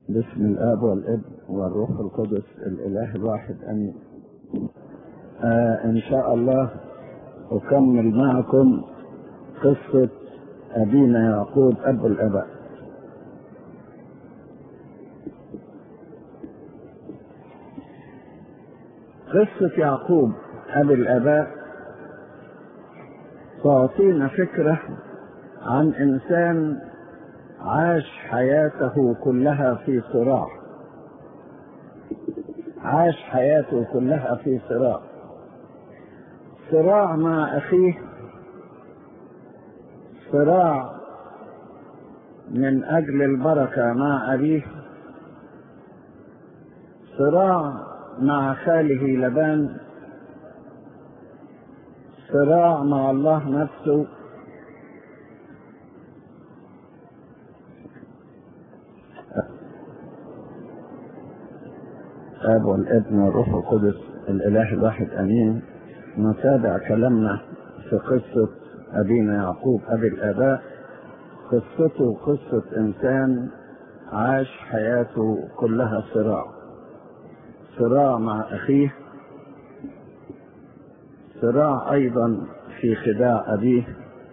باسم الآب والابن والروح القدس الإله الواحد آمين. إن شاء الله أكمل معكم قصة أبينا يعقوب أب الآباء. قصة يعقوب أب الآباء تعطينا فكرة عن إنسان عاش حياته كلها في صراع، عاش حياته كلها في صراع مع أخيه، صراع من أجل البركة مع أبيه، صراع مع خاله لبان، صراع مع الله نفسه، الآب والابن والروح القدس الإله الواحد آمين. نتابع كلامنا في قصة أبينا يعقوب أبي الآباء. قصته قصة إنسان عاش حياته كلها صراع مع أخيه، صراع أيضا في خداع أبيه،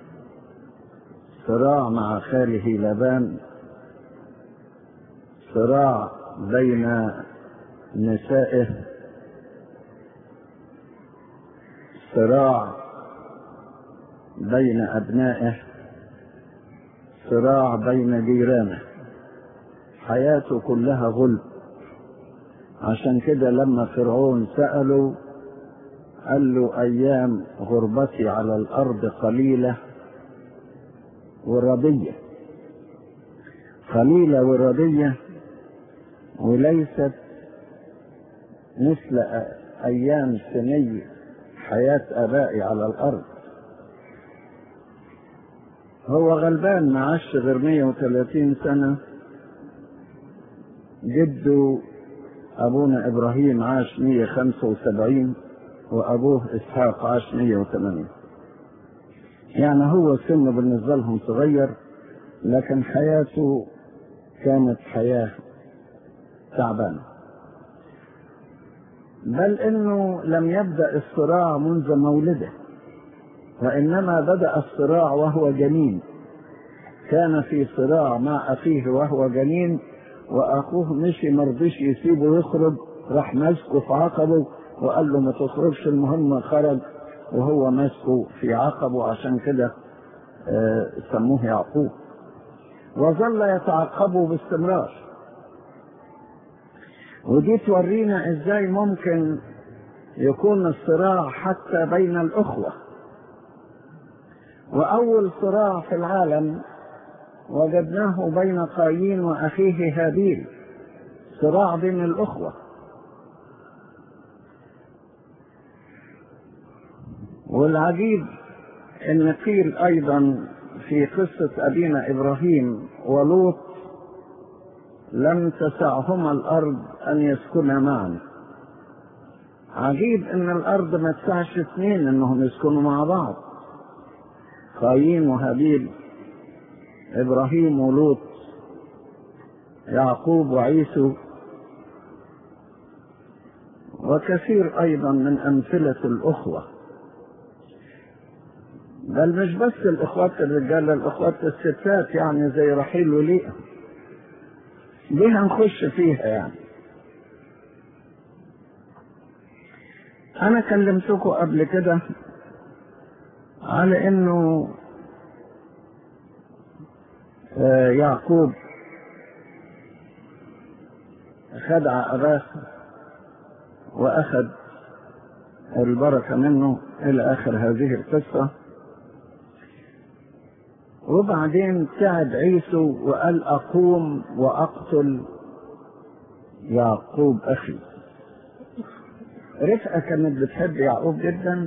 صراع مع خاله لبان، صراع بين نسائه، صراع بين أبنائه، صراع بين جيرانه، حياته كلها غلب. عشان كده لما فرعون سأله قال له أيام غربتي على الأرض قليلة وردية، قليلة وردية، وليست مثل أيام سني حياة آبائي على الأرض. هو غلبان، ما عاش غير 130 سنة. جده أبونا إبراهيم عاش 175، وأبوه إسحاق عاش 180. يعني هو سنه بالنسبة لهم صغير، لكن حياته كانت حياة تعبانة. بل إنه لم يبدأ الصراع منذ مولده، وإنما بدأ الصراع وهو جنين. كان في صراع مع أخيه وهو جنين، وأخوه مشي مرضيش يسيبه يخرج، راح ماسكه في عقبه وقال له ما تخرجش. المهم خرج وهو ماسكه في عقبه، عشان كده سموه يعقوب. وظل يتعقبه باستمرار. ودي تورينا ازاي ممكن يكون الصراع حتى بين الأخوة. وأول صراع في العالم وجدناه بين قايين وأخيه هابيل، صراع بين الأخوة. والعجيب ان قيل ايضا في قصة ابينا ابراهيم ولوط لم تسعهما الارض ان يسكنا معا. عجيب ان الارض ما تسعش اثنين انهم يسكنوا مع بعض، قايين وهابيل، ابراهيم ولوط، يعقوب وعيسو، وكثير ايضا من امثلة الاخوة. بل مش بس الاخوات الرجال، الاخوات الستات، يعني زي رحيل وليئة. دي هنخش فيها. يعني انا كلمتكم قبل كده على انه يعقوب خدع اباه واخذ البركة منه الى اخر هذه القصة. وبعدين تعب عيسو وقال أقوم وأقتل يعقوب أخي. رفقة كانت بتحب يعقوب جدا،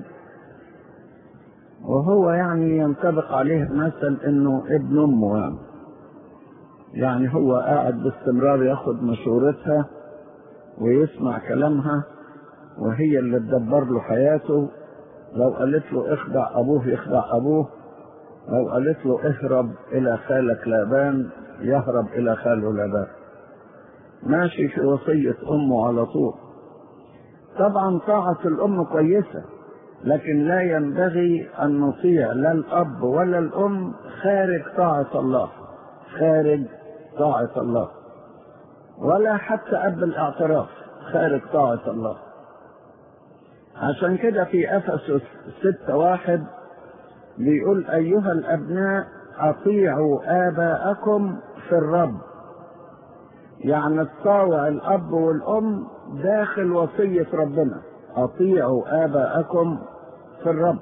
وهو يعني ينطبق عليه مثل إنه ابن أمه. يعني هو قاعد باستمرار ياخد مشورتها ويسمع كلامها، وهي اللي تدبر له حياته. لو قالت له اخدع أبوه يخدع أبوه، لو قالت له اهرب إلى خالك لابان يهرب إلى خاله لابان. ماشي في وصية أمه على طول. طبعا طاعة الأم كويسة، لكن لا ينبغي أن نطيع لا الأب ولا الأم خارج طاعة الله، خارج طاعة الله، ولا حتى أب الاعتراف خارج طاعة الله. عشان كده في أفسس 6:1 بيقول: أيها الأبناء أطيعوا آباءكم في الرب. يعني تطاوع الأب والأم داخل وصية ربنا، أطيعوا آباءكم في الرب.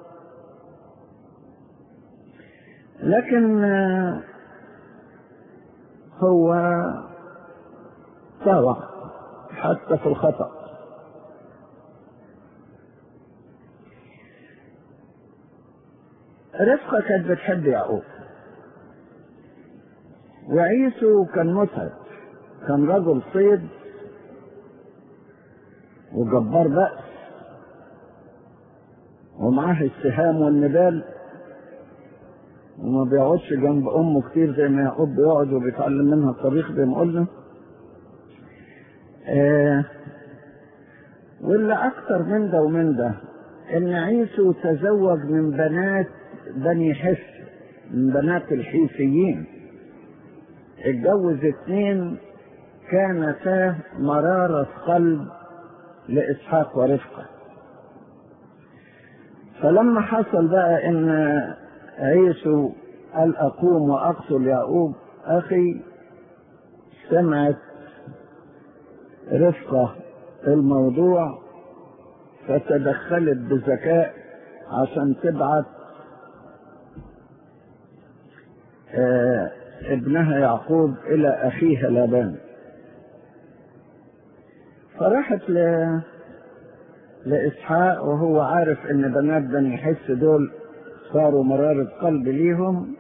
لكن هو طاوع حتى في الخطأ. رفقة كانت بتحب يعقوب، وعيسو كان متعب، كان رجل صيد وجبار بأس ومعاه السهام والنبال، وما بيقعدش جنب أمه كتير زي ما يعقوب بيقعد وبيتعلم منها الطبيخ زي ما قلنا. واللي أكتر من ده ومن ده إن عيسو تزوج من بنات بني حس، من بنات الحيثيين. اتجوز 2 كانتا مرارة قلب لإسحاق ورفقة. فلما حصل بقى إن عيسو قال أقوم وأقتل يعقوب أخي، سمعت رفقة الموضوع فتدخلت بذكاء عشان تبعت ابنها يعقوب إلى أخيها لابان. فراحت لإسحاق وهو عارف إن بنات بني حس دول صاروا مرارة قلب ليهم،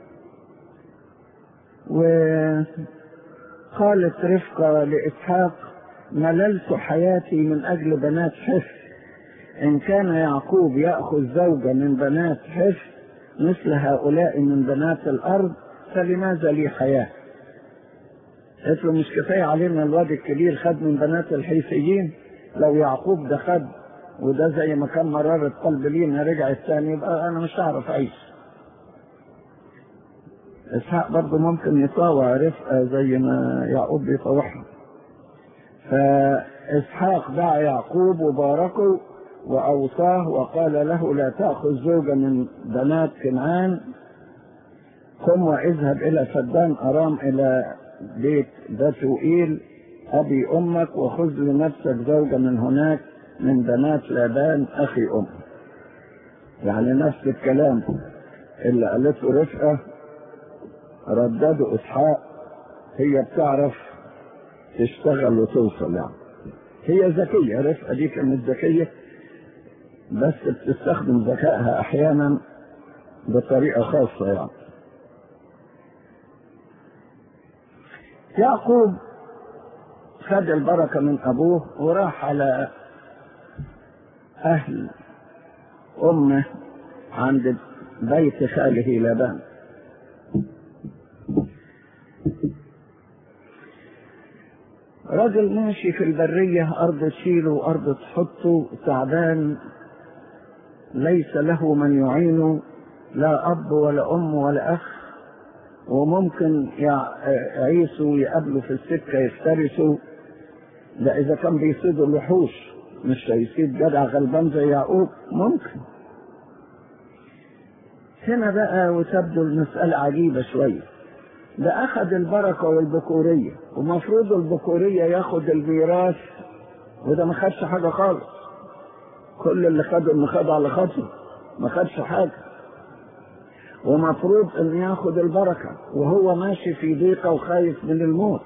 وقالت رفقة لإسحاق: مللت حياتي من أجل بنات حس، إن كان يعقوب يأخذ زوجة من بنات حس مثل هؤلاء من بنات الأرض فلماذا لي حياة؟ قلت له: مش كفاية علينا الواد الكبير خد من بنات الحيثيين؟ لو يعقوب ده خد وده زي ما كان مرارة قلب لينا رجع الثاني، يبقى أنا مش هعرف أعيش. إسحاق برضه ممكن يطاوع رفقة زي ما يعقوب بيطاوعها. فإسحاق دعا يعقوب وباركه وأوصاه وقال له: لا تأخذ زوجة من بنات كنعان، قم واذهب إلى فدان أرام إلى بيت بتوئيل أبي أمك، وخذ لنفسك زوجة من هناك من بنات لابان أخي أمك. يعني نفس الكلام اللي قالته رفقة ردده إسحاق. هي بتعرف تشتغل وتوصل، يعني هي ذكية. رفقة دي كانت ذكية، بس بتستخدم ذكائها أحيانا بطريقة خاصة. يعني يعقوب خد البركة من أبوه وراح على أهل أمه عند بيت خاله لابان. رجل ماشي في البرية، أرض تشيله وأرض تحطه، تعبان، ليس له من يعينه، لا أب ولا أم ولا أخ، وممكن عيسو يقابله في السكة يفترسوا. ده إذا كان بيصيدوا الوحوش، مش هيصيد جدع غلبان زي يعقوب ممكن. هنا بقى وتبدو المسألة عجيبة شوية. ده أخذ البركة والبكورية، ومفروض البكورية ياخد الميراث، وده ما خدش حاجة خالص. كل اللي خده إنه خد على خطوه، ما خدش حاجة. ومفروض إنه ياخد البركة وهو ماشي في ضيقة وخايف من الموت.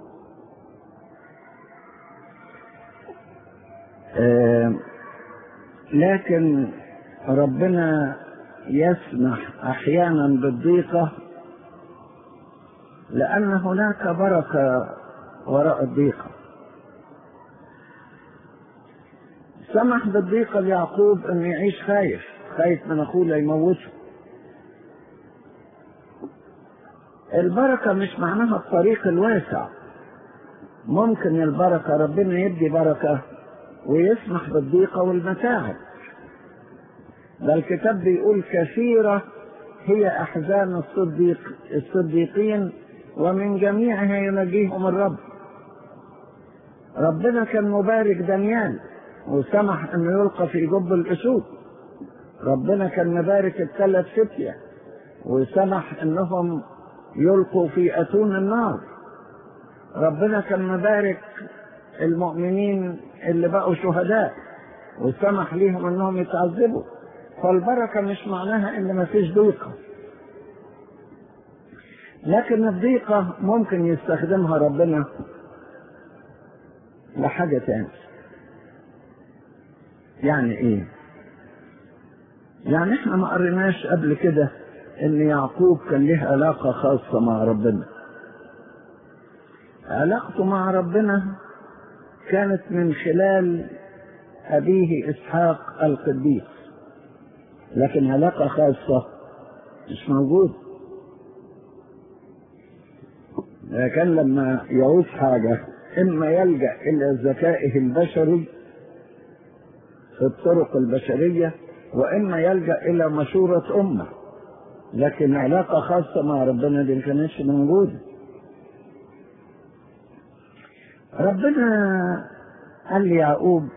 لكن ربنا يسمح أحيانا بالضيقة لأن هناك بركة وراء الضيقة. سمح بالضيقة ليعقوب أن يعيش خايف من أخوه ليموته. البركة مش معناها الطريق الواسع، ممكن البركة ربنا يدي بركة ويسمح بالضيقة والمتاعب. ده الكتاب بيقول كثيرة هي أحزان الصديقين ومن جميعها ينجيهم الرب. ربنا كان مبارك دانيال وسمح أنه يلقى في جب الأسود. ربنا كان مبارك الثلاث فتية وسمح أنهم يلقوا في أتون النار. ربنا كان مبارك المؤمنين اللي بقوا شهداء وسمح ليهم أنهم يتعذبوا. فالبركة مش معناها أن ما فيش ضيقة، لكن الضيقة ممكن يستخدمها ربنا لحاجة تانية. يعني ايه؟ يعني احنا ما قريناش قبل كده ان يعقوب كان له علاقة خاصة مع ربنا. علاقته مع ربنا كانت من خلال أبيه إسحاق القديس، لكن علاقة خاصة مش موجود. لكن لما يعوز حاجة إما يلجأ إلى ذكائه البشري في الطرق البشرية، وإما يلجأ إلى مشورة أمه، لكن علاقة خاصة مع ربنا دي ما كانتش موجودة. ربنا قال لي يعقوب،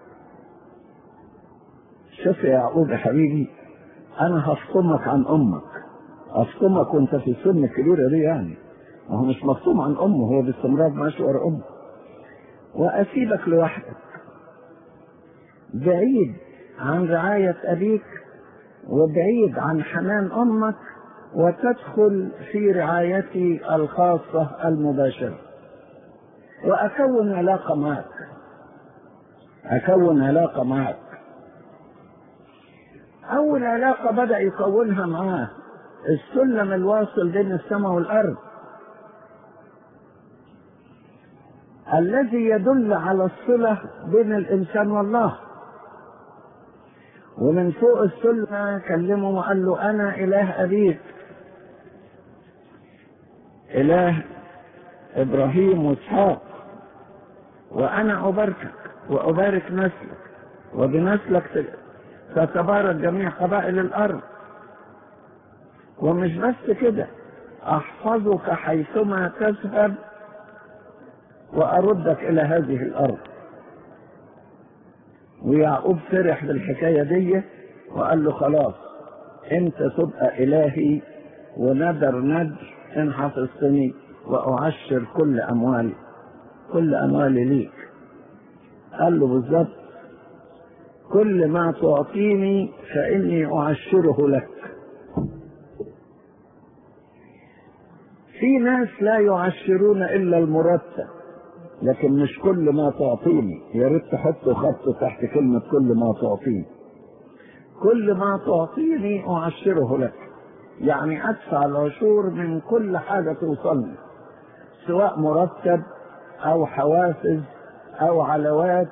شوف يا يعقوب يا حبيبي، أنا هفصمك عن أمك. أفصمك وأنت في السن الكبيرة دي، يعني ما هو مش مفصوم عن أمه، هو باستمرار ماشي ورا أمه، وأسيبك لوحدك بعيد عن رعاية أبيك وبعيد عن حنان أمك، وتدخل في رعايتي الخاصة المباشرة، وأكون علاقة معك. أول علاقة بدأ يكونها معاه السلم الواصل بين السماء والأرض، الذي يدل على الصلة بين الإنسان والله. ومن فوق السلم كلمه وقال له أنا إله أبيك، إله إبراهيم وإسحاق، وأنا أباركك وأبارك نسلك، وبنسلك تتبارك جميع قبائل الأرض. ومش بس كده، أحفظك حيثما تذهب وأردك إلى هذه الأرض. ويعقوب فرح بالحكاية دي وقال له خلاص أنت تبقى إلهي، وندر إن حفظتني وأعشر كل أموالي ليك. قال له بالظبط كل ما تعطيني فإني أعشره لك. في ناس لا يعشرون إلا المرتب، لكن مش كل ما تعطيني. يا ريت تحطوا خط تحت كلمة كل ما تعطيني. كل ما تعطيني أعشره لك، يعني أدفع العشور من كل حاجة توصلني، سواء مرتب أو حوافز أو علاوات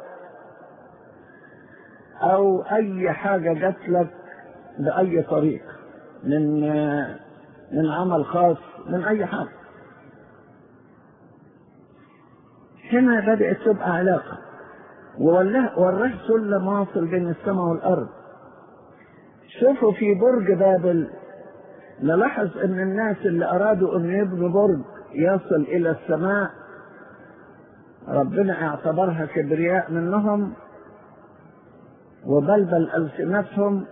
أو أي حاجة جات لك بأي طريقة، من عمل خاص، من أي حاجة. هنا بدأت تبقى علاقة، وراه سلم واصل بين السماء والأرض. شوفوا في برج بابل نلاحظ ان الناس اللي ارادوا ان يبنوا برج يصل الى السماء ربنا اعتبرها كبرياء منهم وبلبل ألسنتهم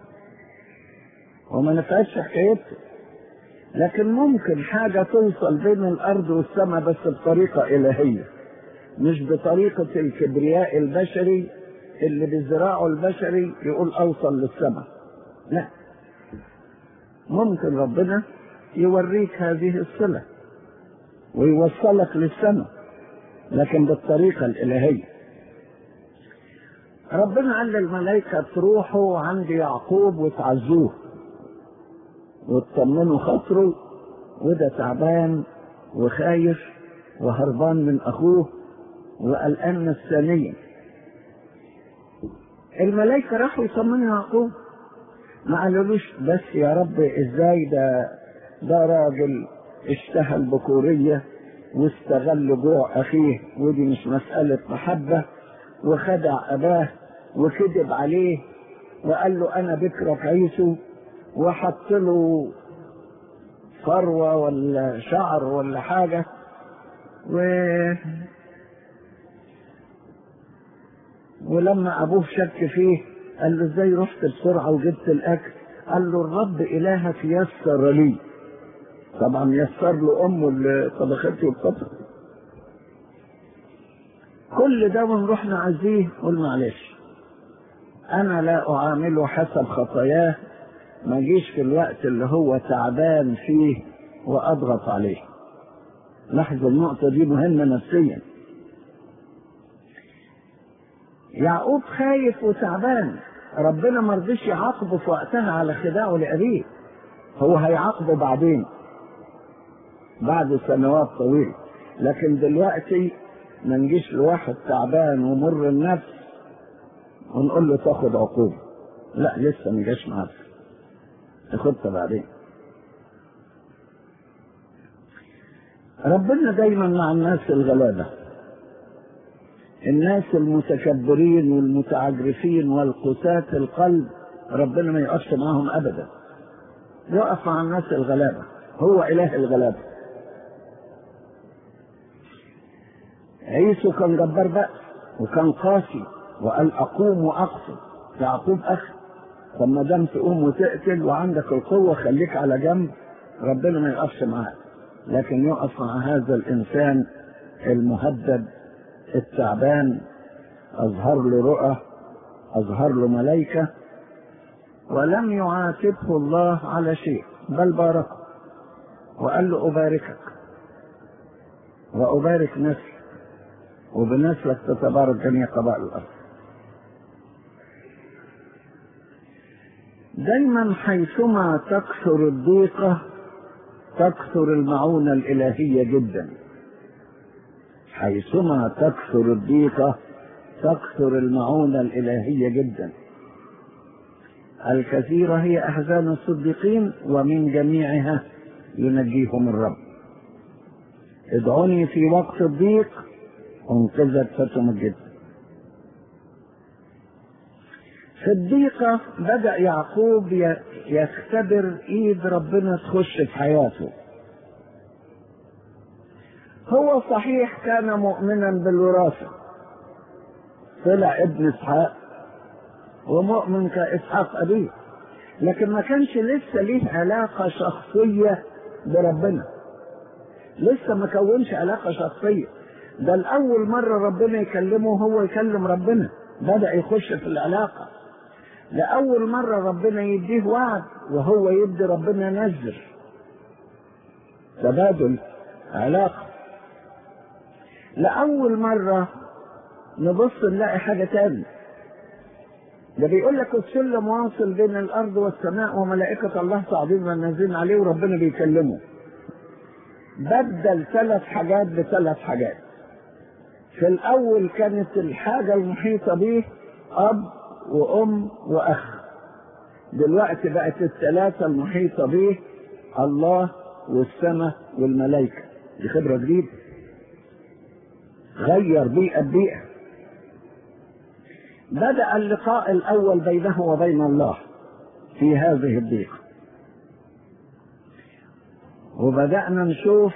وما نفعتش حكايتهم. لكن ممكن حاجة توصل بين الأرض والسماء بس بطريقة إلهية، مش بطريقة الكبرياء البشري اللي بذراعه البشري يقول أوصل للسماء. لا، ممكن ربنا يوريك هذه الصلة ويوصلك للسماء، لكن بالطريقة الإلهية. ربنا قال للملائكة تروحوا عند يعقوب وتعزوه وتطمنوا خاطره، وده تعبان وخايف وهربان من أخوه وقلقان نفسانيا. الملائكة راحوا يطمنوا يعقوب، ما قالولوش بس يا رب ازاي ده راجل اشتهى البكورية واستغل جوع أخيه، ودي مش مسألة محبة، وخدع أباه وكذب عليه وقال له أنا بكرك عيسو، وحط له ثروة ولا شعر ولا حاجة، ولما أبوه شك فيه قال له ازاي رحت بسرعة وجبت الأكل؟ قال له الرب إلهك يسر لي. طبعا يسر له أمه اللي طبخت له الطبخ. كل ده ونروح نعزيه قول معلش أنا لا أعامله حسب خطاياه، ما جيش في الوقت اللي هو تعبان فيه وأضغط عليه. لاحظوا النقطة دي مهمة نفسيا. يعقوب خايف وتعبان، ربنا ما رضيش يعاقبه في وقتها على خداعه لأبيه، هو هيعاقبه بعدين بعد سنوات طويلة. لكن دلوقتي ما نجيش لواحد تعبان ومر النفس ونقول له تاخد عقوبة، لا لسه ما جاش معاك، تاخدها بعدين. ربنا دايما مع الناس الغلابة، الناس المتكبرين والمتعجرفين والقساة القلب ربنا ما يقفش معهم ابدا، يقف مع الناس الغلابة، هو اله الغلابة. عيسو كان جبار بأس وكان قاسي وقال اقوم واقتل. يعقوب اخي طب ما دام تقوم وتقتل وعندك القوة خليك على جنب، ربنا ما يقفش معاك، لكن يقف مع هذا الانسان المهدد التعبان. أظهر له رؤى، أظهر له ملائكة، ولم يعاتبه الله على شيء بل باركه وقال له أباركك وأبارك نسلك وبنسلك تتبارك جميع قبائل الأرض. دايما حيثما تكثر الضيقة تكثر المعونة الإلهية جدا. حيثما تكثر الضيقة تكثر المعونة الإلهية جدا. الكثيرة هي أحزان الصديقين ومن جميعها ينجيهم الرب. ادعوني في وقت الضيق انقذك فتمجد. في الضيقة بدأ يعقوب يختبر ايد ربنا تخش في حياته. هو صحيح كان مؤمنا بالوراثة، طلع ابن اسحاق ومؤمن كاسحاق ابيه، لكن ما كانش لسه ليه علاقة شخصية بربنا، لسه ما كونش علاقة شخصية. ده الأول مرة ربنا يكلمه هو يكلم ربنا، بدأ يخش في العلاقة. لأول مرة ربنا يديه وعد وهو يدي ربنا نذر، تبادل علاقة. لأول مرة نبص نلاقي حاجة تانية، ده بيقول لك السلم واصل بين الأرض والسماء وملائكة الله صاعدين ونازلين عليه وربنا بيكلمه. بدل 3 حاجات ب3 حاجات. في الأول كانت الحاجة المحيطة به أب وأم وأخ، دلوقتي بقت ال3 المحيطة به الله والسماء والملائكة. دي خبرة جديدة، غير بيئة بيئة. بدأ اللقاء الأول بينه وبين الله في هذه الضيقة، وبدأنا نشوف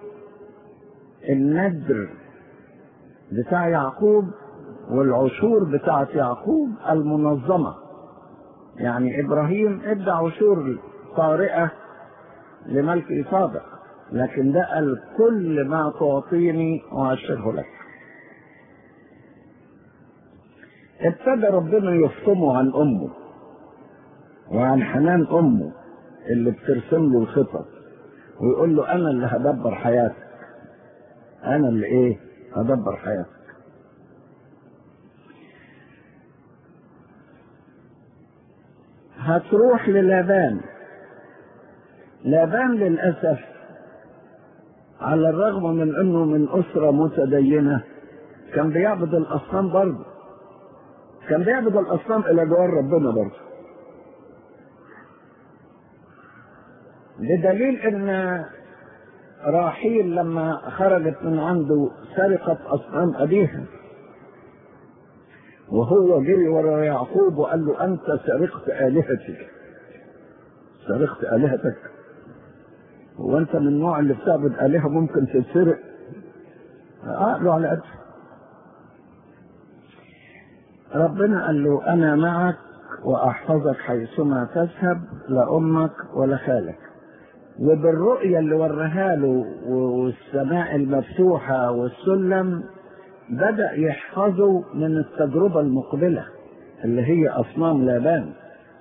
الندر بتاع يعقوب والعشور بتاعت يعقوب المنظمة. يعني إبراهيم ادى عشور طارئة لملك صادق، لكن ده قال كل ما تعطيني أعشره لك. ابتدى ربنا يفطمه عن أمه وعن حنان أمه اللي بترسم له الخطط، ويقول له أنا اللي هدبر حياتك، أنا اللي هدبر حياتك. هتروح للابان. لابان للأسف على الرغم من أنه من أسرة متدينة كان بيعبد الأصنام برضه، كان بيعبد الأصنام إلى جوار ربنا برضه، بدليل أن راحيل لما خرجت من عنده سرقت أصنام أبيها، وهو جري ورا يعقوب وقال له أنت سرقت آلهتك. سرقت آلهتك؟ وأنت من النوع اللي بتعبد آلهة ممكن تتسرق؟ قال له على قد. ربنا قال له أنا معك وأحفظك حيثما تذهب، لا أمك ولا خالك. وبالرؤية اللي ورها له والسماء المفتوحة والسلم بدأ يحفظه من التجربة المقبلة اللي هي أصنام لابان.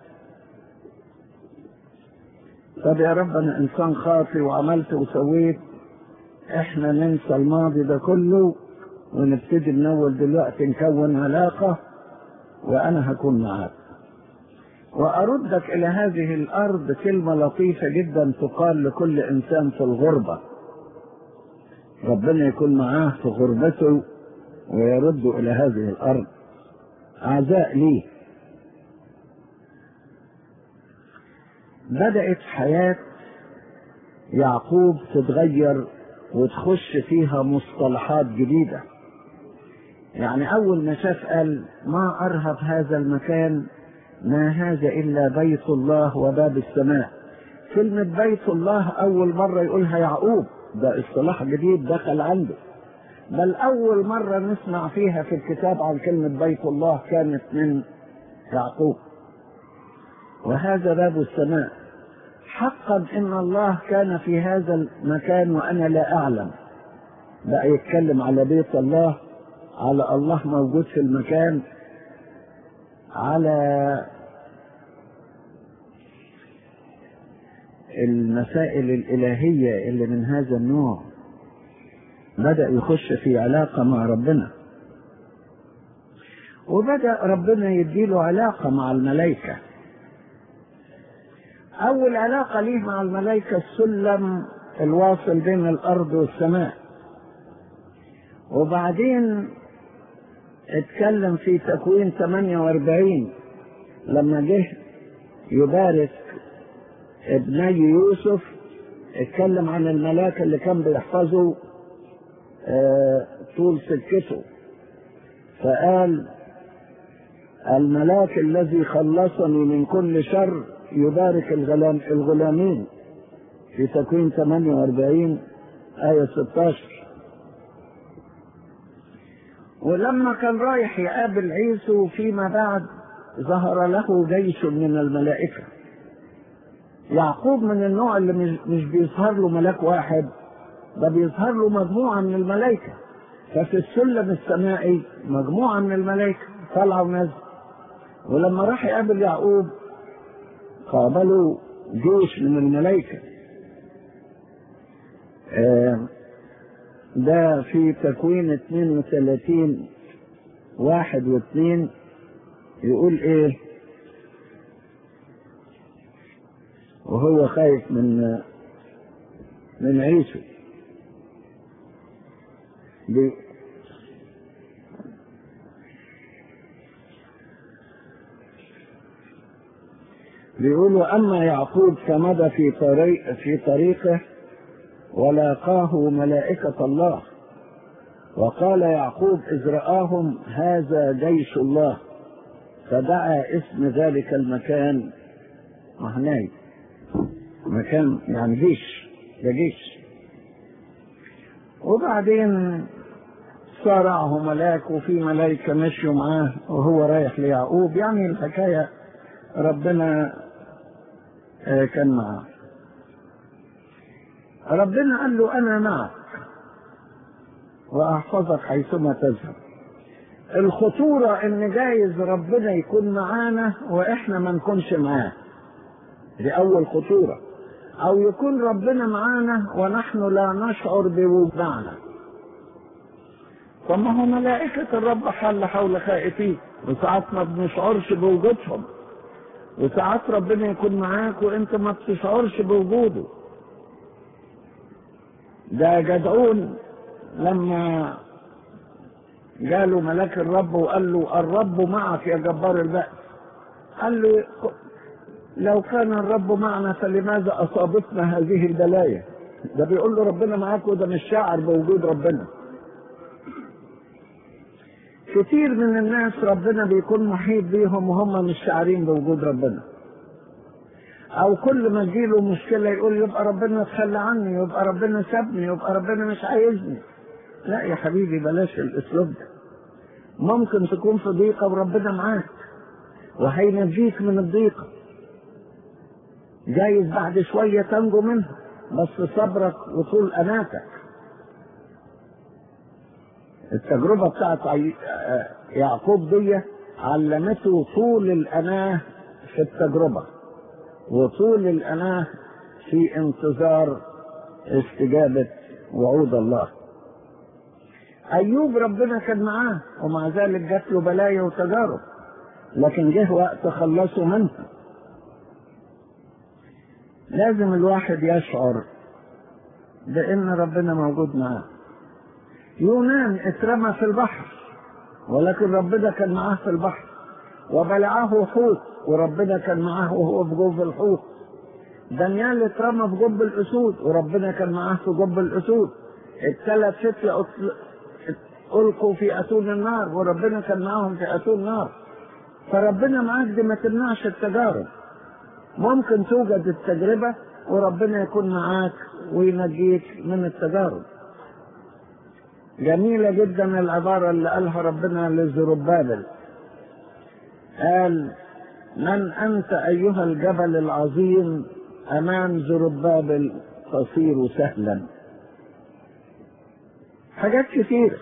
طب يا رب أنا إنسان خاطئ وعملت وسويت، إحنا ننسى الماضي ده كله ونبتدي من أول دلوقتي نكون علاقة وأنا هكون معاك. وأردك إلى هذه الأرض كلمة لطيفة جدا تقال لكل إنسان في الغربة، ربنا يكون معاه في غربته ويرد إلى هذه الأرض. أعزاء ليه، بدأت حياة يعقوب تتغير وتخش فيها مصطلحات جديدة. يعني أول ما شاف قال ما أرهب هذا المكان، ما هذا إلا بيت الله وباب السماء. كلمة بيت الله أول مرة يقولها يعقوب، ده اصطلاح جديد دخل عنده، بل أول مرة نسمع فيها في الكتاب عن كلمة بيت الله كانت من يعقوب. وهذا باب السماء، حقا إن الله كان في هذا المكان وأنا لا أعلم. بقى يتكلم على بيت الله، على الله موجود في المكان، على المسائل الإلهية اللي من هذا النوع. بدأ يخش في علاقة مع ربنا، وبدأ ربنا يديله علاقة مع الملائكة. أول علاقة ليه مع الملائكة السلم الواصل بين الأرض والسماء. وبعدين اتكلم في تكوين 48 لما جه يبارك ابني يوسف، اتكلم عن الملاك اللي كان بيحفظه طول سكته، فقال الملاك الذي خلصني من كل شر يبارك الغلامين في تكوين 48 آية 16. ولما كان رايح يقابل عيسو فيما بعد ظهر له جيش من الملائكة. يعقوب من النوع اللي مش بيظهر له ملاك واحد، ده بيظهر له مجموعة من الملائكة. ففي السلم السمائي مجموعة من الملائكة طلعوا ونزلوا. ولما راح يقابل يعقوب قابلوا جيش من الملائكة. ده في تكوين 32 1 و2 يقول ايه وهو خايف من عيسو. بيقولوا أما يعقوب فمضى في طريقه ولاقاه ملائكة الله، وقال يعقوب إذ رآهم هذا جيش الله، فدعا اسم ذلك المكان مهناي. مكان يعني جيش، ده جيش. وبعدين صارعه ملاك وفي ملائكة مشوا معاه وهو رايح ليعقوب. يعني الحكاية ربنا كان معه. ربنا قال له أنا معك وأحفظك حيثما تذهب. الخطورة إن جايز ربنا يكون معانا وإحنا ما نكونش معاه، دي أول خطورة. أو يكون ربنا معانا ونحن لا نشعر بوجودنا. طب ما هو ملائكة الرب حل حول خائفين، وساعات ما بنشعرش بوجودهم، وساعات ربنا يكون معاك وانت ما بتشعرش بوجوده. ده جدعون لما جاله ملاك الرب وقال له الرب معك يا جبار البأس، قال له لو كان الرب معنا فلماذا أصابتنا هذه البلايا؟ ده بيقول له ربنا معاك، وده مش شاعر بوجود ربنا. كتير من الناس ربنا بيكون محيط بيهم وهم مش شاعرين بوجود ربنا، او كل ما تجيله مشكلة يقول يبقى ربنا تخلى عني، يبقى ربنا سابني، يبقى ربنا مش عايزني. لا يا حبيبي، بلاش الاسلوب ده. ممكن تكون في ضيقة وربنا معاك وهينجيك من الضيقة، جايز بعد شوية تنجو منها، بس صبرك وطول أناتك. التجربة بتاعت يعقوب دي علمته طول الأناه في التجربة، وطول الأناه في انتظار استجابة وعود الله. أيوب ربنا كان معاه ومع ذلك جات له بلايا وتجارب، لكن جه وقت خلصوا منها. لازم الواحد يشعر بأن ربنا موجود معاه. يونان اترمى في البحر ولكن ربنا كان معاه في البحر، وبلعه حوت وربنا كان معاه وهو في جوف الحوت. دانيال اترمى في جب الأسود وربنا كان معاه في جب الأسود. الثلاث فتية ألقوا في أتون النار وربنا كان معاهم في أتون النار. فربنا معاك دي ما تمنعش التجارب. ممكن توجد التجربة وربنا يكون معاك وينجيك من التجارب. جميلة جدا العبارة اللي قالها ربنا لزربابل، قال: من أنت أيها الجبل العظيم، أمام زربابل تصير سهلا. حاجات كثيرة.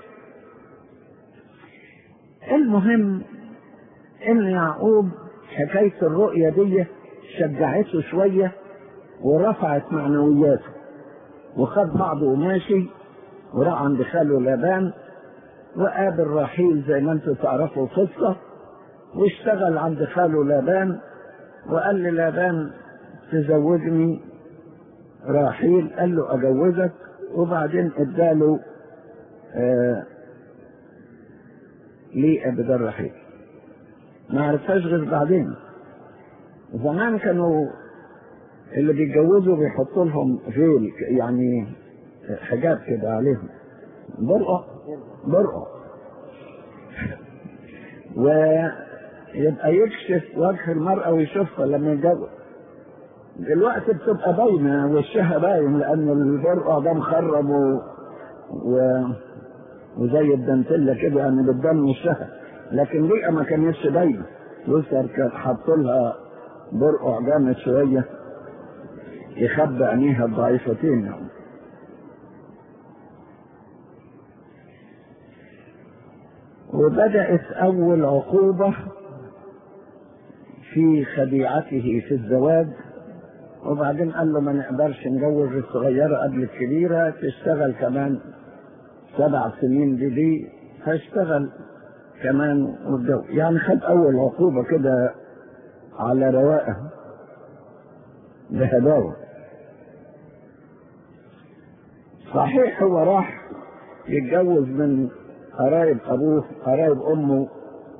المهم ان يعقوب حكاية الرؤية دي شجعته شوية ورفعت معنوياته، وخد بعضه وماشي وراح عند خاله لابان وقابل راحيل زي ما انتم تعرفوا القصة، واشتغل عند خاله لابان وقال للابان تزوجني راحيل، قال له اجوزك، وبعدين اداله ليه ابدا راحيل. ما عرفهاش غير بعدين. زمان كانوا اللي بيتجوزوا بيحطوا لهم فيل، يعني حجاب كده عليهم، برقع ويبقى يكشف وجه المرأة ويشوفها لما يتجوز. دلوقتي بتبقى باينة وشها باين، لأن البرقع ده مخرب وزي الدنتلة كده، يعني بتبان وشها، لكن ليه ما كانتش باينة. لوثر كان حاطوا لها برقع جامد شوية يخبي عينيها الضعيفتين يعني. وبدأت أول عقوبة في خديعته في الزواج، وبعدين قال له ما نقدرش نجوز الصغيرة قبل الكبيرة، تشتغل كمان 7 سنين دي، فاشتغل كمان والجو. يعني خد أول عقوبة كده على رواقه بهداوة. صحيح هو راح يتجوز من قرايب أبوه قرايب أمه،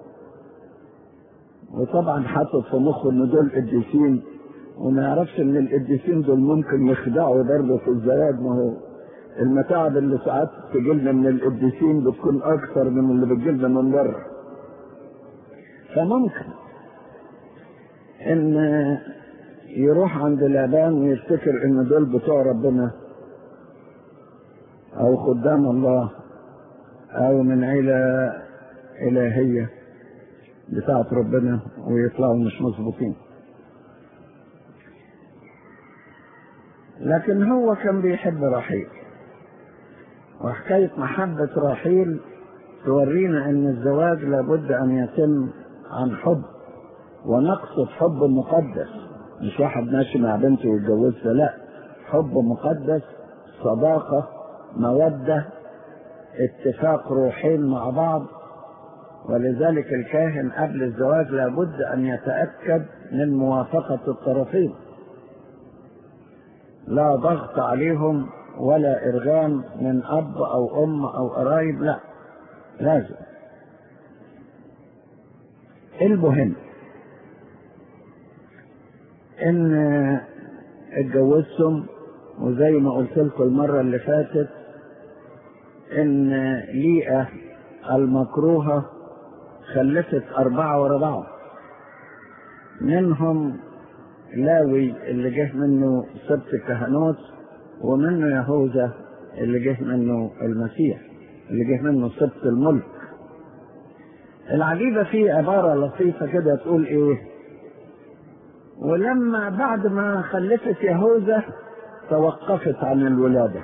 وطبعا حاطط في مخه إن دول قديسين، وما يعرفش إن القديسين دول ممكن يخدعوا برضه في الزواج. ما هو المتاعب اللي ساعات تجيلنا من القديسين بتكون أكثر من اللي بتجيلنا من بره. فممكن إن يروح عند لابان ويفتكر إن دول بتوع ربنا أو خدام الله أو من عيلة إلهية بتاعت ربنا، ويطلعوا مش مظبوطين. لكن هو كان بيحب راحيل، وحكاية محبة راحيل تورينا أن الزواج لابد أن يتم عن حب، ونقصد حب مقدس، مش واحد ماشي مع بنته ويتجوزها، لا، حب مقدس، صداقة، مودة، اتفاق روحين مع بعض. ولذلك الكاهن قبل الزواج لابد أن يتأكد من موافقة الطرفين، لا ضغط عليهم ولا إرغام من أب أو أم أو قرايب، لا، لازم. المهم إن اتجوزتم وزي ما قلت لكم المرة اللي فاتت إن ليئة المكروهة خلفت 4 ورا بعض، منهم لاوي اللي جه منه سبت الكهنوت، ومنه يهوذا اللي جه منه المسيح اللي جه منه سبت الملك. العجيبة فيه عبارة لطيفة كده تقول ايه: ولما بعد ما خلفت يهوذا توقفت عن الولادة.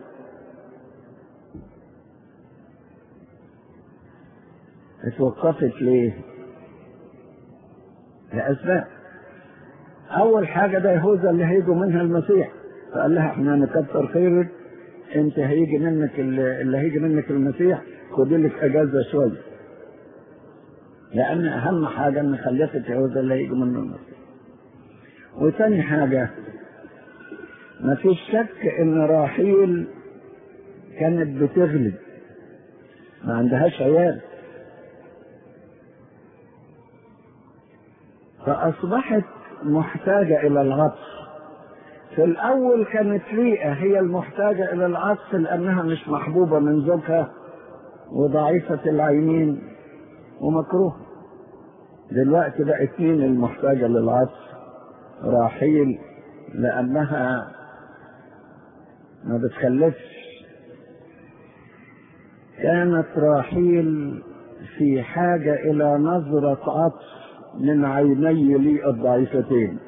اتوقفت ليه؟ لأسباب. أول حاجة ده يهوذا اللي هيجوا منها المسيح، فقال لها احنا نكتر خيرك، انت هيجي منك اللي هيجي منك المسيح، خدي لك اجازة شوية، لأن أهم حاجة إن خلفت يهوذا اللي هيجي منه المسيح. وثاني حاجة ما فيش شك إن راحيل كانت بتغلب، ما عندهاش عيال، فأصبحت محتاجة إلى العطف. في الأول كانت ليئة هي المحتاجة إلى العطف لأنها مش محبوبة من زوجها وضعيفة العينين ومكروه. دلوقتي بقت مين المحتاجة للعطف؟ راحيل، لأنها ما بتخلفش. كانت راحيل في حاجة إلى نظرة عطف من عيني ليئة الضعيفتين.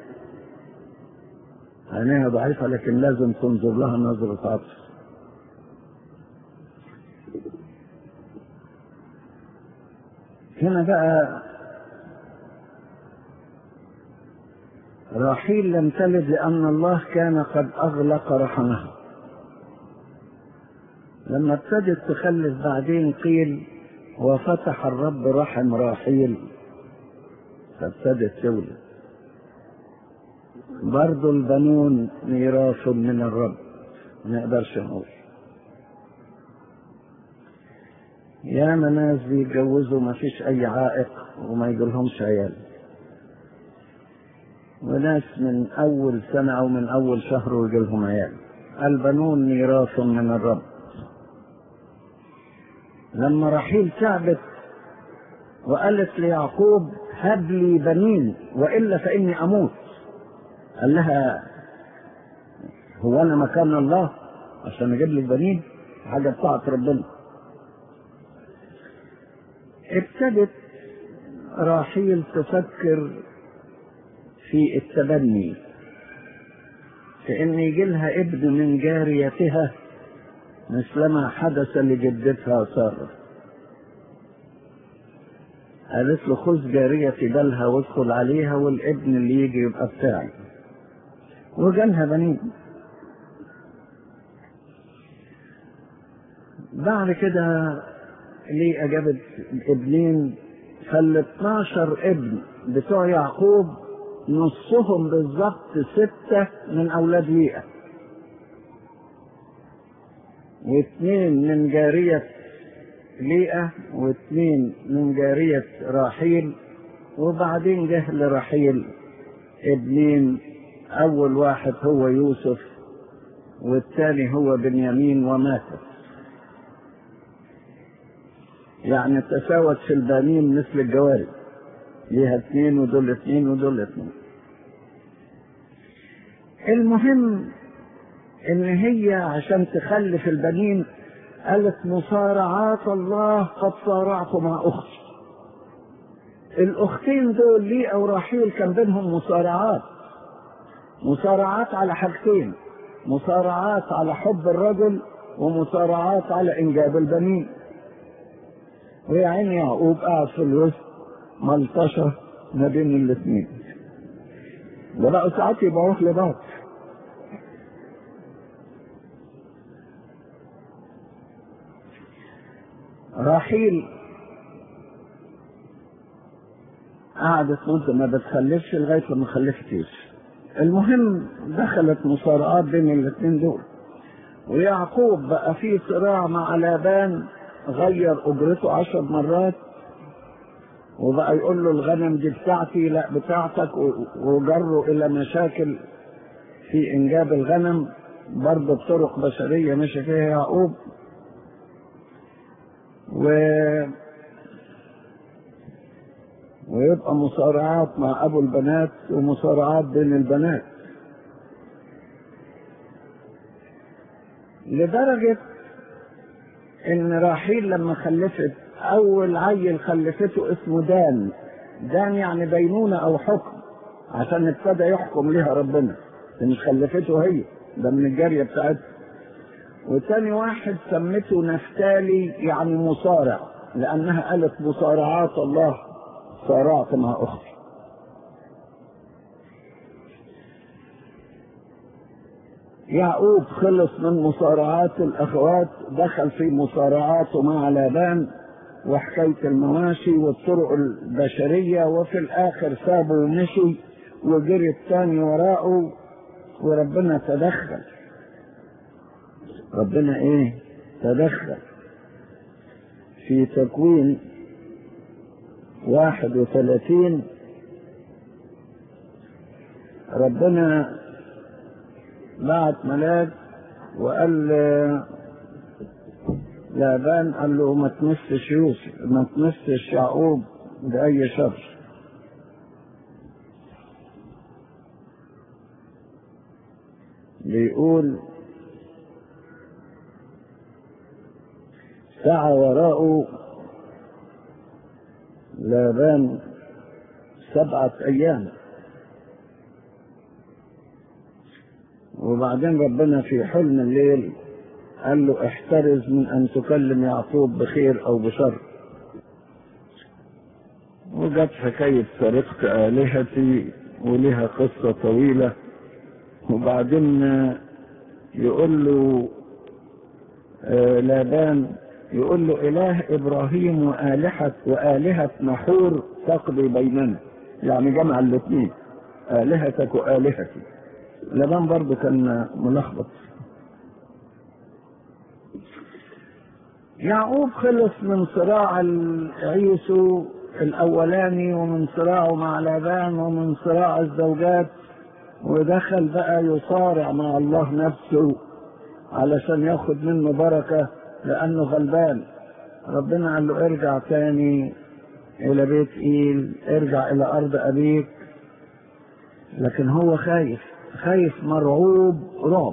عينيها ضعيفة لكن لازم تنظر لها نظرة عطف. هنا بقى راحيل لم تلد لأن الله كان قد أغلق رحمها. لما ابتدت تخلف بعدين قيل وفتح الرب رحم راحيل فابتدت تولد. برضو البنون ميراث من الرب، ما نقدرش نقول. يا ناس بيتجوزوا ما فيش أي عائق وما يجيلهمش عيال، وناس من أول سنة أو من أول شهر ويجيلهم عيال. البنون ميراث من الرب. لما رحيل تعبت وقالت ليعقوب هب لي بنين وإلا فإني أموت، قال لها هو أنا مكان الله عشان أجيب لك بنين؟ حاجة بتاعت ربنا. ابتدت راحيل تفكر في التبني، في ان يجي لها ابن من جاريتها مثلما حدث لجدتها سارة. قالت له خذ جاريتي بالها وادخل عليها والابن اللي يجي يبقى بتاعي. وجالها بنين. بعد كده ليه جابت ابنين، فال 12 ابن بتوع يعقوب نصهم بالضبط 6 من أولاد ليئة، و2 من جارية ليئة و2 من جارية راحيل. وبعدين جه لراحيل 2، أول واحد هو يوسف والثاني هو بنيامين وماتت. يعني تساوت في البنين مثل الجواري، ليها 2 ودول 2 ودول 2. المهم ان هي عشان تخلف البنين قالت مصارعات الله قد صارعت مع اختي. الاختين دول ليئة وراحيل كان بينهم مصارعات على حاجتين: مصارعات على حب الرجل ومصارعات على انجاب البنين. ويا عيني يعقوب قاعد في الوسط ملطشة ما بين الاثنين، وبقوا ساعات يبقوا لبعض. راحيل قعدت مدة ما بتخلفش لغاية ما خلفتش. المهم دخلت مصارعات بين الاثنين دول، ويعقوب بقى فيه صراع مع لابان، غير اجرته 10 مرات، وبقى يقول له الغنم دي بتاعتي لا بتاعتك، وجروا الى مشاكل في انجاب الغنم. برضه بطرق بشرية مشي فيها يعقوب، ويبقى مصارعات مع أبو البنات ومصارعات بين البنات، لدرجة إن راحيل لما خلفت أول عيل خلفته اسمه دان. دان يعني دينونة أو حكم، عشان ابتدى يحكم لها ربنا، مش خلفته هي، ده من الجارية بتاعتها. وتاني واحد سمته نفتالي يعني مصارع، لأنها قالت مصارعات الله صارعت مع أختي. يعقوب خلص من مصارعات الأخوات، دخل في مصارعاته مع لابان وحكاية المواشي والطرق البشرية، وفي الآخر سابه ومشي وجري الثاني وراءه، وربنا تدخل. ربنا تدخل في تكوين 31. ربنا بعت ملاك وقال لابان، قال له ما تمسش يوسف، ما تمسش يعقوب بأي شر. بيقول سعى وراءه لابان 7 أيام، وبعدين ربنا في حلم الليل قال له احترز من أن تكلم يعقوب بخير أو بشر. وجت حكاية سرقت آلهتي ولها قصة طويلة. وبعدين يقول له لابان، يقول له إله إبراهيم وآلهة نحور تقضي بيننا، يعني جمع الاثنين، آلهتك وآلهتي. لابان برضه كان ملخبط. يعقوب خلص من صراع عيسو الأولاني، ومن صراعه مع لابان، ومن صراع الزوجات، ودخل بقى يصارع مع الله نفسه علشان ياخد منه بركة لأنه غلبان. ربنا قال له ارجع تاني إلى بيت إيل، ارجع إلى أرض أبيك. لكن هو خايف مرعوب رعب.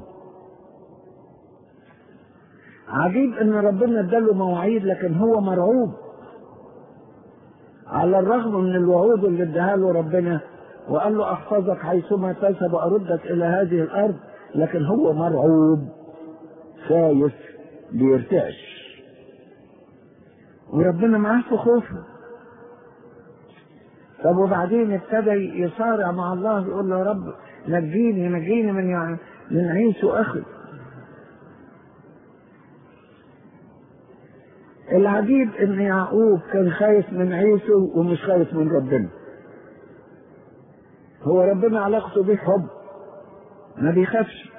عجيب ان ربنا اداله مواعيد لكن هو مرعوب، على الرغم من الوعود اللي اداها له ربنا وقال له احفظك حيثما تذهب واردك الى هذه الارض، لكن هو مرعوب خايف بيرتعش، وربنا معاه في خوفه. طب وبعدين ابتدى يصارع مع الله، يقول له يا رب نجيني من عيسو اخي. العجيب ان يعقوب كان خايف من عيسو ومش خايف من ربنا. هو ربنا علاقته به حب، ما بيخافش.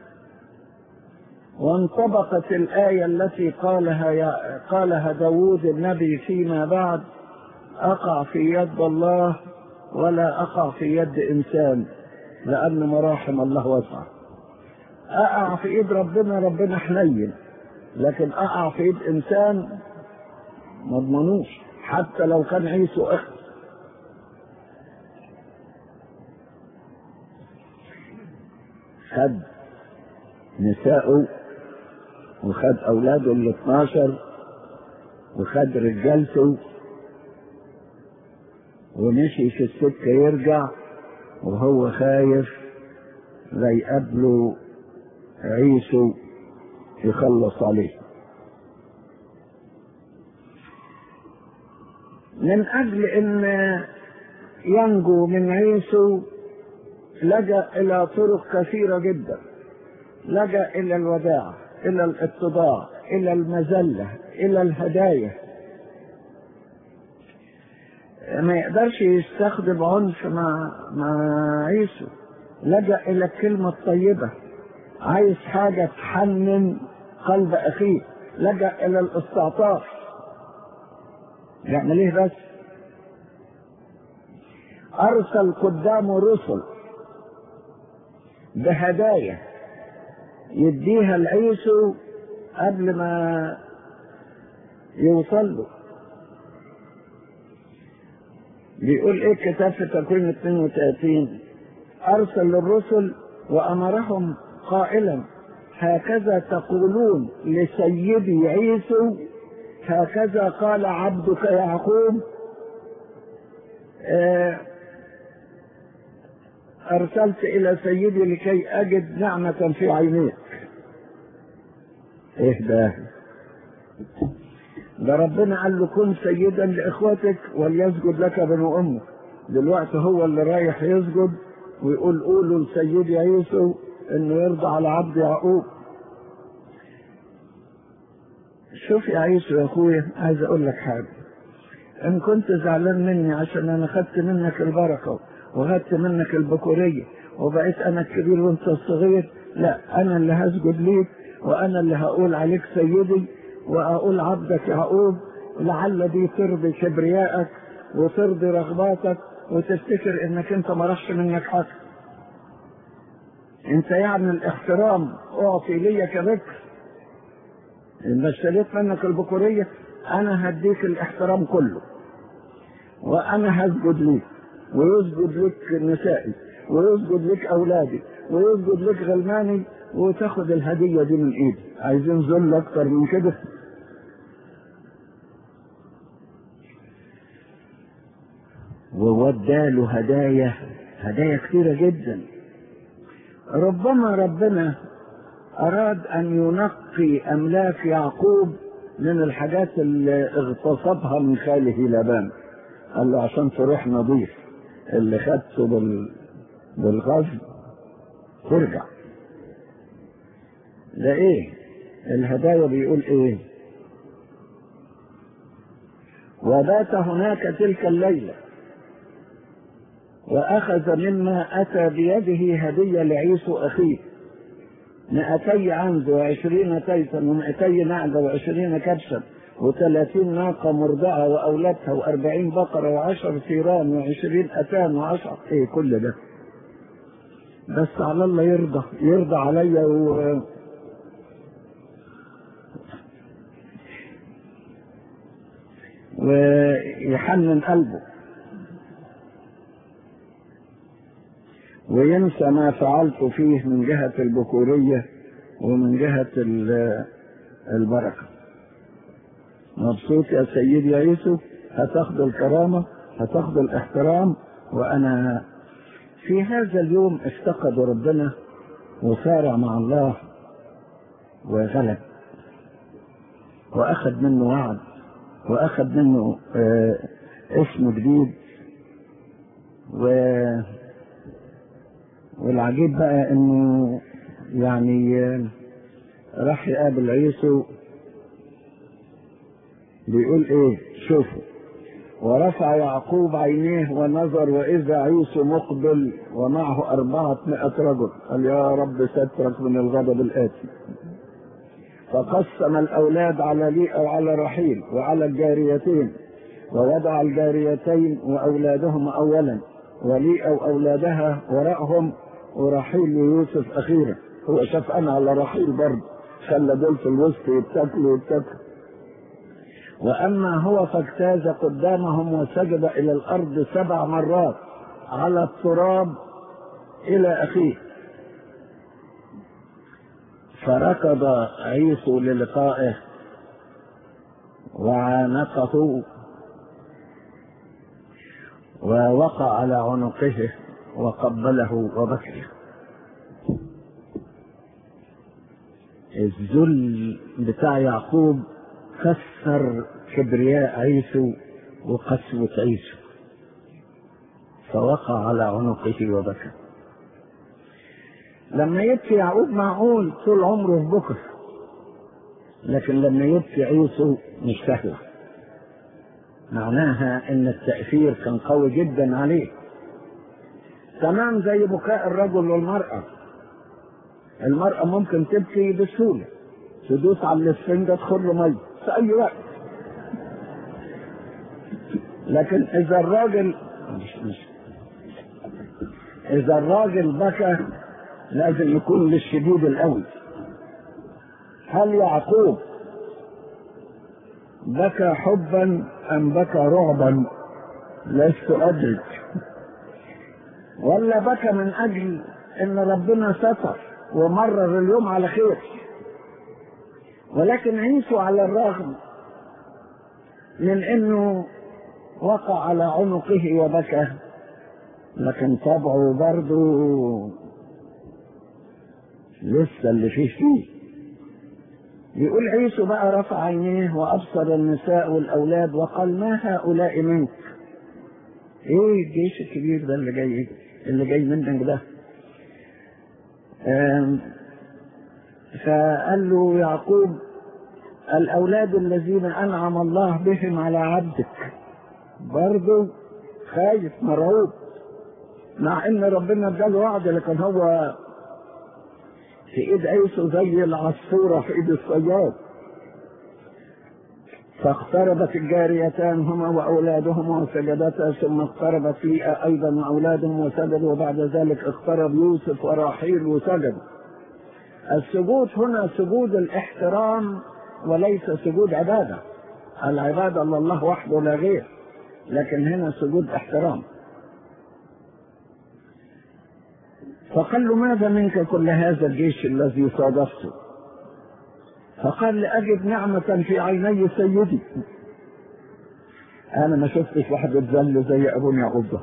وانطبقت الآية التي قالها داوود النبي فيما بعد: أقع في يد الله ولا أقع في يد إنسان، لأن مراحم الله واسعة. أقع في إيد ربنا حنين، لكن أقع في إيد إنسان ما اضمنوش، حتى لو كان عيسو أخي. خد نساءه وخد أولاده 12 وخد رجالته ومشي في السكة يرجع وهو خايف لا يقابله عيسو يخلص عليه. من أجل أن ينجو من عيسو لجأ إلى طرق كثيرة جدا، لجأ إلى الوداع، إلى الاتضاع، إلى المذلة، إلى الهدايا. ما يقدرش يستخدم عنف مع عيسو، لجأ إلى الكلمة الطيبة. عايز حاجة تحنن قلب أخيه، لجأ إلى الاستعطاف. يعمل إيه بس؟ أرسل قدامه رسل بهدايا يديها لعيسو قبل ما يوصل له. بيقول ايه الكتاب في تكوين 32؟ ارسل للرسل وامرهم قائلا هكذا تقولون لسيدي عيسو هكذا قال عبدك يعقوب ارسلت الى سيدي لكي اجد نعمة في عينيك. ايه ده ربنا قال له كن سيدا لاخوتك وليسجد لك بنو امك. دلوقتي هو اللي رايح يسجد ويقول قولوا لسيدي عيسو انه يرضى على عبد يعقوب. شوف يا عيسو يا اخويا، عايز اقول لك حاجه. ان كنت زعلان مني عشان انا خدت منك البركه وخدت منك البكوريه وبقيت انا الكبير وانت الصغير، لا، انا اللي هسجد ليك وانا اللي هقول عليك سيدي واقول عبدك يعقوب، لعل دي ترضي كبريائك وترضي رغباتك وتفتكر انك انت ما راحش منك حاجه. انت يعني الاحترام اعطي لي كبكر، ان اشتريت منك البكوريه انا هديك الاحترام كله وانا هسجد ليك ويسجد لك نسائي ويسجد لك اولادي ويسجد لك غلماني وتاخد الهديه دي من ايدي. عايزين ذل اكتر من كده؟ ووداله هدايا كثيره جدا. ربما ربنا اراد ان ينقي املاك يعقوب من الحاجات اللي اغتصبها من خاله لابان. قال له عشان تروح نظيف، اللي خدته بالغصب ترجع. ده ايه الهدايا؟ بيقول ايه؟ وبات هناك تلك الليلة واخذ مما اتى بيده هدية لعيسو اخيه 200 عنز و20 تيسا و200 نعجة و20 كبشا و30 ناقة مرضعة وأولادها و40 بقرة و10 ثيران و20 أتان و10. إيه كل ده؟ بس على الله يرضى عليا ويحنن قلبه وينسى ما فعلت فيه من جهة البكورية ومن جهة البركة. مبسوط يا سيدي عيسو، هتاخد الكرامة هتاخد الاحترام. وأنا في هذا اليوم افتقد ربنا وسارع مع الله وغلب وأخذ منه وعد وأخذ منه اسم جديد. والعجيب بقى انه يعني راح يقابل عيسو. بيقول ايه؟ شوفوا: ورفع يعقوب عينيه ونظر واذا عيسو مقبل ومعه 400 رجل. قال يا رب سترك من الغضب الاتي. فقسم الاولاد على ليئة وعلى رحيل وعلى الجاريتين، ووضع الجاريتين واولادهما اولا وليئة واولادها وراءهم ورحيل ويوسف اخيرا. هو شاف انا على رحيل برضه، خلى دول في الوسط يتاكلوا. واما هو فاجتاز قدامهم وسجد الى الارض 7 مرات على التراب الى اخيه. فركض عيسو للقائه وعانقه ووقع على عنقه وقبله وبكى. الذل بتاع يعقوب كسر كبرياء عيسو وقسوة عيسو، فوقع على عنقه وبكى. لما يبكي يعقوب معقول طول عمره في بكر، لكن لما يبكي عيسو مش سهل. معناها ان التأثير كان قوي جدا عليه، تمام زي بكاء الرجل والمرأة. المرأة ممكن تبكي بسهولة، تدوس على الاسفنجة تدخل له مية في اي وقت، لكن اذا الراجل بكى لازم يكون للشديد الاول، هل يعقوب بكى حبا أم بكى رعبا؟ لست أدرك. ولا بكى من أجل أن ربنا ستر ومرر اليوم على خير. ولكن عيسو على الرغم من أنه وقع على عنقه وبكى، لكن طبعه برضه لسه اللي فيه. يقول عيسو بقى رفع عينيه وأبصر النساء والأولاد وقال ما هؤلاء منك؟ ايه الجيش الكبير ده اللي جاي منك ده؟ فقال له يعقوب الأولاد الذين أنعم الله بهم على عبدك. برضه خايف مرعوب، مع ان ربنا اداله وعد، لكن هو في ايد عيسو زي العصفورة في ايد الصياد. فاقتربت الجاريتان هما واولادهما وسجدتا، ثم اقتربت ليئة ايضا واولادهم وسجدوا، وبعد ذلك اقترب يوسف وراحيل وسجدوا. السجود هنا سجود الاحترام وليس سجود عبادة. العبادة لله وحده لا غير، لكن هنا سجود احترام. فقال له ماذا منك كل هذا الجيش الذي صادفته؟ فقال لأجد نعمة في عيني سيدي. أنا ما شفتش واحد اتذل زي أبونا يعقوب ده.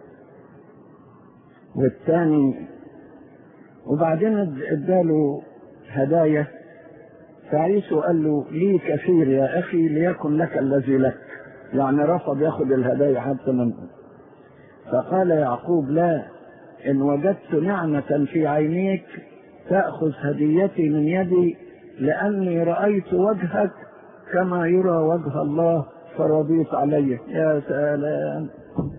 والثاني وبعدين اداله هدايا. فعيسو قال له لي كثير يا أخي ليكن لك الذي لك، يعني رفض ياخد الهدايا حتى منه. فقال يعقوب لا، إن وجدت نعمة في عينيك تأخذ هديتي من يدي، لأني رأيت وجهك كما يرى وجه الله فرضيت عليه. يا سلام،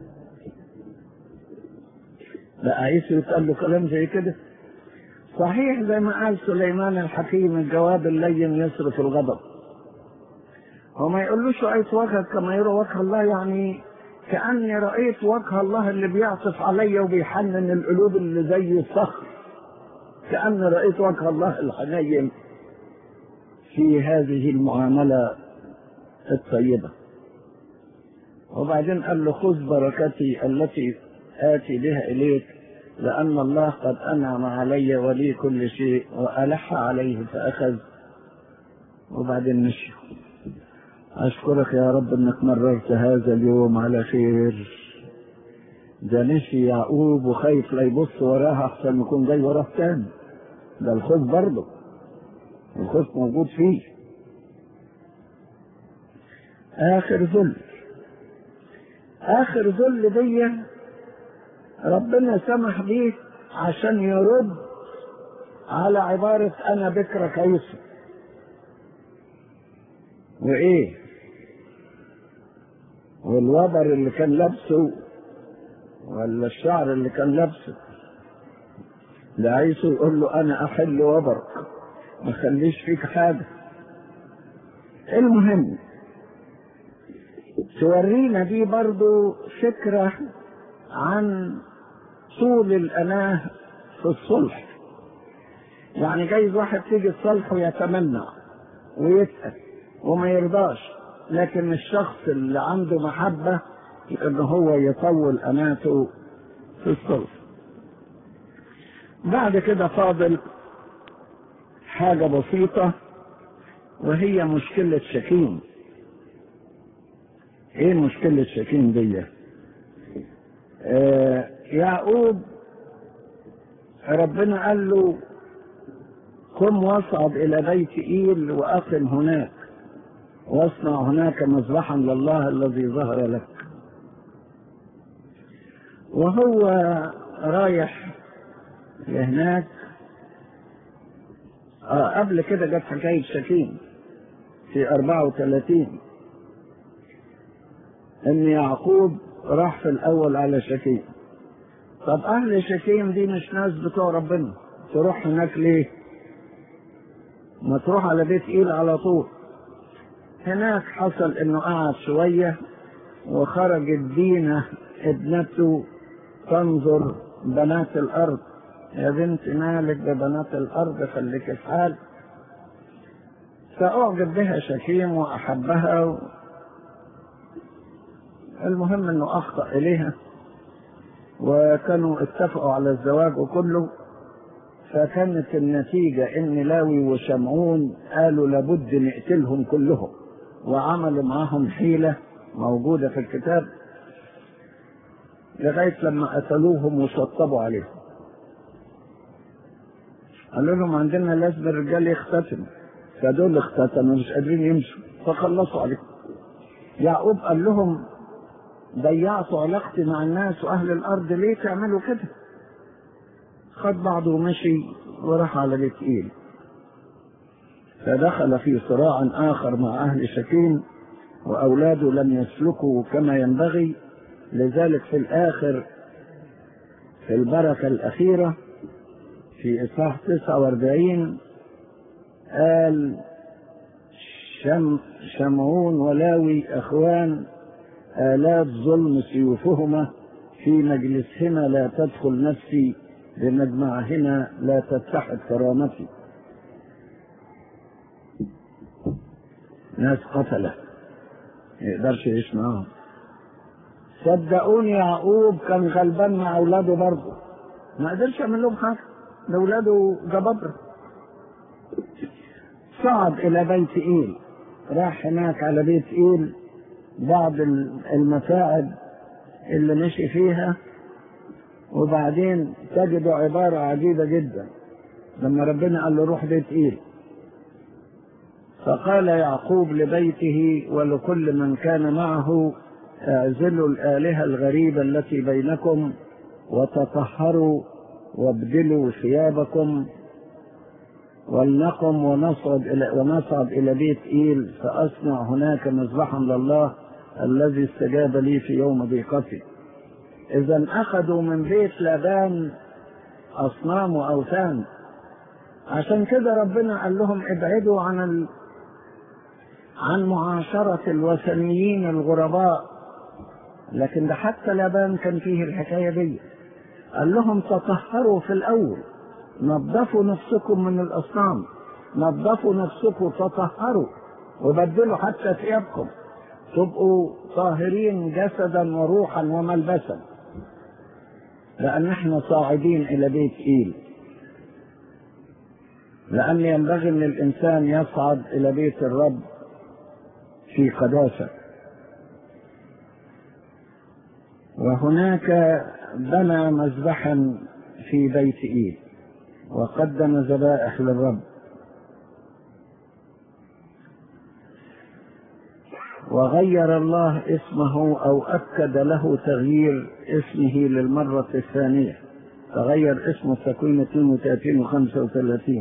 بقى عيسو يتقال له كلام زي كده؟ صحيح زي ما قال سليمان الحكيم الجواب اللين يصرف الغضب. هو ما يقولوش رأيت وجهك كما يرى وجه الله، يعني كأني رأيت وجه الله اللي بيعطف علي وبيحنن القلوب اللي زي الصخر. كأني رأيت وجه الله الحنين في هذه المعاملة الطيبة. وبعدين قال له خذ بركتي التي آتي بها إليك، لأن الله قد أنعم علي ولي كل شيء، وألح عليه فأخذ. وبعدين مشي. أشكرك يا رب أنك مررت هذا اليوم على خير. ده مشي يعقوب وخايف لا يبص وراها أحسن يكون جاي وراه تاني. ده الخوف برضه، الخوف موجود فيه. آخر ذل دي ربنا سمح بيه عشان يرد على عبارة أنا بكرك عيسو. وإيه؟ والوبر اللي كان لابسه ولا الشعر اللي كان لابسه، لعيسو يقول له أنا أحل وبرك ما خليش فيك حاجة. المهم تورينا دي برضو فكرة عن طول الأناه في الصلح. يعني جايز واحد تيجي الصلح ويتمنى ويسأل وما يرضاش، لكن الشخص اللي عنده محبة إن هو يطول أناته في الصلح. بعد كده فاضل حاجة بسيطة وهي مشكلة شكيم. ايه مشكلة شكيم دي؟ يعقوب ربنا قال له قم واصعد الى بيت ايل واقم هناك واصنع هناك مذبحا لله الذي ظهر لك. وهو رايح لهناك قبل كده جت حكاية شكيم في 34 ان يعقوب راح في الاول على شكيم. طب اهل شكيم دي مش ناس بتوع ربنا، تروح هناك ليه؟ ما تروح على بيت ايل على طول. هناك حصل انه قعد شوية وخرجت دينة ابنته تنظر بنات الارض. يا بنت مالك ببنات الارض، خليك في حال. فأعجب بها شكيم وأحبها. المهم أنه أخطأ إليها، وكانوا اتفقوا على الزواج وكله. فكانت النتيجة إن لاوي وشمعون قالوا لابد نقتلهم كلهم، وعملوا معهم حيلة موجودة في الكتاب لغاية لما قتلوهم وشطبوا عليهم. قالوا لهم عندنا لازم الرجال يختتنوا، فدول اختتنوا مش قادرين يمشوا فخلصوا عليهم. يعقوب قال لهم ضيعتوا علاقتي مع الناس وأهل الأرض، ليه تعملوا كده؟ خد بعضه ومشي وراح على بيت إيل. فدخل في صراع آخر مع أهل شكيم، وأولاده لم يسلكوا كما ينبغي. لذلك في الآخر في البركة الأخيرة في إصحاح 49 قال شمعون ولاوي أخوان آلات ظلم سيوفهما في مجلسهما لا تدخل نفسي، بمجمعهما لا تتحد كرامتي. ناس قتلة ما يقدرش يعيش معاهم. صدقوني يعقوب كان غلبان مع أولاده برضه، ما قدرش يعمل لهم حاجة، ده أولاده جبابرة. صعد إلى بيت إيل، راح هناك على بيت إيل. بعض المتاعب اللي مشي فيها، وبعدين تجد عبارة عجيبة جدا لما ربنا قال له روح بيت إيل. فقال يعقوب لبيته ولكل من كان معه اعزلوا الآلهة الغريبة التي بينكم وتطهروا وابدلوا ثيابكم، ولنقم ونصعد إلى بيت إيل فأصنع هناك مذبحا لله الذي استجاب لي في يوم ضيقتي. إذا أخذوا من بيت لابان أصنام وأوثان، عشان كده ربنا قال لهم ابعدوا عن معاشرة الوثنيين الغرباء. لكن ده حتى لابان كان فيه الحكاية دي. قال لهم تطهروا في الأول، نظفوا نفسكم من الأصنام، نظفوا نفسكم تطهروا، وبدلوا حتى ثيابكم تبقوا طاهرين جسدا وروحا وملبسا، لأن احنا صاعدين إلى بيت إيل. لأن ينبغي أن الإنسان يصعد إلى بيت الرب في قداسة. وهناك بنى مذبحا في بيت إيل وقدم ذبائح للرب، وغير الله اسمه أو أكد له تغيير اسمه للمرة الثانية، تغير اسمه تكوين 32 و35.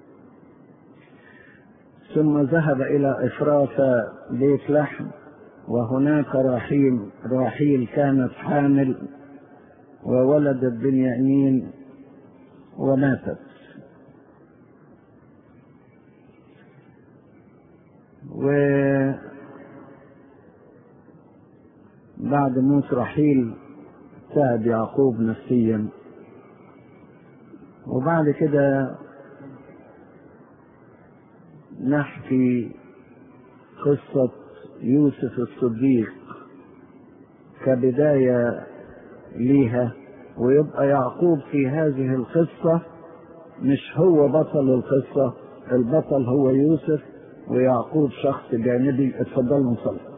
ثم ذهب إلى إفراثة بيت لحم، وهناك راحيل كانت حامل وولدت بنيامين وماتت. وبعد موت راحيل تعب يعقوب نفسيا. وبعد كده نحكي قصة يوسف الصديق كبداية ليها، ويبقى يعقوب في هذه القصة مش هو بطل القصة، البطل هو يوسف ويعقوب شخص جانبي. اتفضلوا نصلي.